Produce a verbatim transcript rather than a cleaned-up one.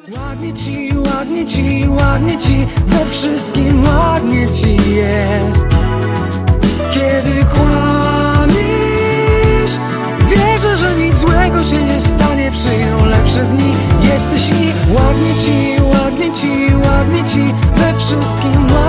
Ładnie ci, ładnie ci, ładnie ci, we wszystkim ładnie ci jest. Kiedy kłamiesz, wierzę, że nic złego się nie stanie. Przyjdą lepsze dni, jesteś mi. Ładnie ci, ładnie ci, ładnie ci, we wszystkim ładnie ci.